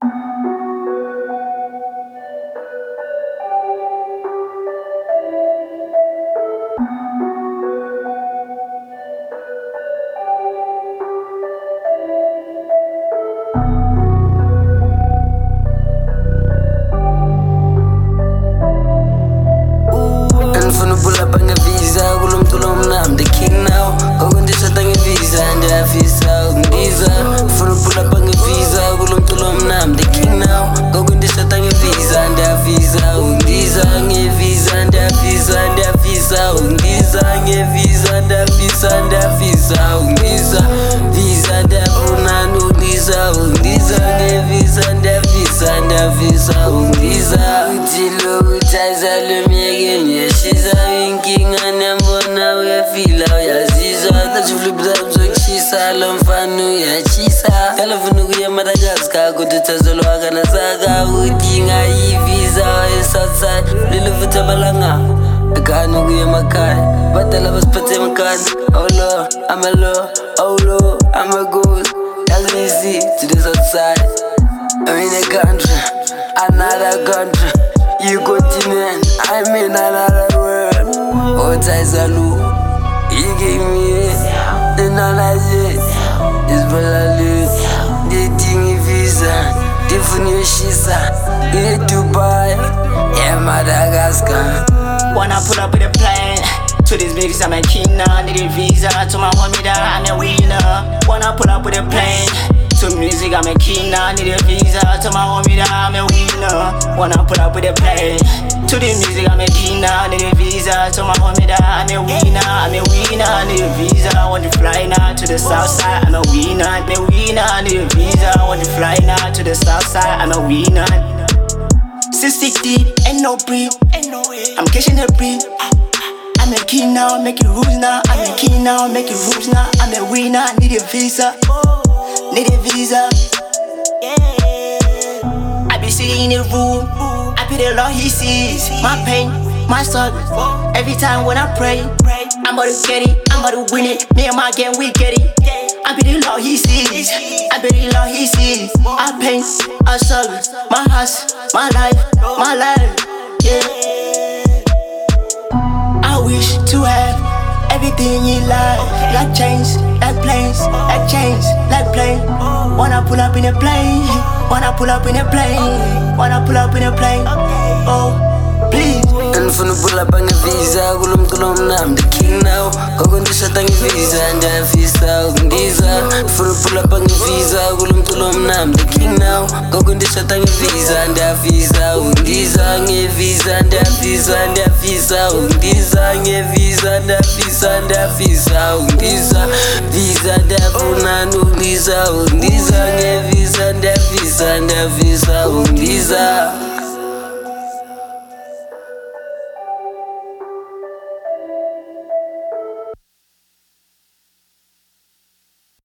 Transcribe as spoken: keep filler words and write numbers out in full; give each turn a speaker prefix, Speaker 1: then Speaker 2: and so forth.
Speaker 1: Pull up and get visa, kulum tulum na I'm the king now. Go in this at visa and the visa visa. Full pull up and get visa, kulum tulum na I'm the king now. Go in this at visa and the visa visa, nge visa and the visa and the visa visa, nge visa and the visa and the visa visa visa the bunanu visa visa, nge visa and the visa and the visa visa. Utilo utaza lumege nyeshiza. Inkinga nembona uyafila uyaziza. Tajuflipza mzokushisa lo mfano uyachisa. Kalafuna kuya Madagascar kututazolwa kana saka. Udinga yiviza wae Southside liluvuta balanga Ekanu kuya makaya Batala baspate makani. Oh Lord, I'm a low. Oh Lord, I'm a ghost. That's what you see to the Southside. I'm in a country, another country. You continent, I'm in another world. Otaizalu, he gave me the knowledge. It's Balali, the thing visa, the Funyashisa, the Dubai, yeah, Madagascar.
Speaker 2: Wanna pull up with a plane to this big I'm a king now. Need a visa to my homie that I'm a winner. Wanna pull up with a plane to music, I'm a king now. Need a visa to my homie that I'm a winner. Wanna pull up with a plane to the music, I'm a king now. Need a visa to my homie that I'm a winner. I'm a winner, need a visa. I want to fly now to the south side. I'm a winner, I'm a winner. Need a visa. I want to fly now to the south side. I'm a winner. sixty deep, ain't no breathe. I'm catching a breathe. I'm a king now, making rules now. I'm a king now, making rules now. I'm a winner, need a visa. Need a visa. I be sitting in the room. I be the Lord, He sees my pain, my struggle. Every time when I pray, I'm about to get it, I'm about to win it. Me and my gang, we get it. I be the Lord, He sees. I be the Lord, He sees. I pain, I struggle, my house, my life, my life. Yeah. I wish to have everything in life, like chains, like planes, like chains, like plane. Wanna pull up in a plane, wanna pull up in a plane, wanna pull up in a plane. Oh, please.
Speaker 1: And for the pull up and get visa, kulum tulum na I'm the king now. Go in this at visa and the visa visa. For the pull up and get visa, kulum tulum na I'm the king now. Go in this at visa and the visa visa, nge visa and the visa and the visa visa, nge visa and the visa and the visa visa visa the bunanu visa visa, nge visa and the visa and the visa visa.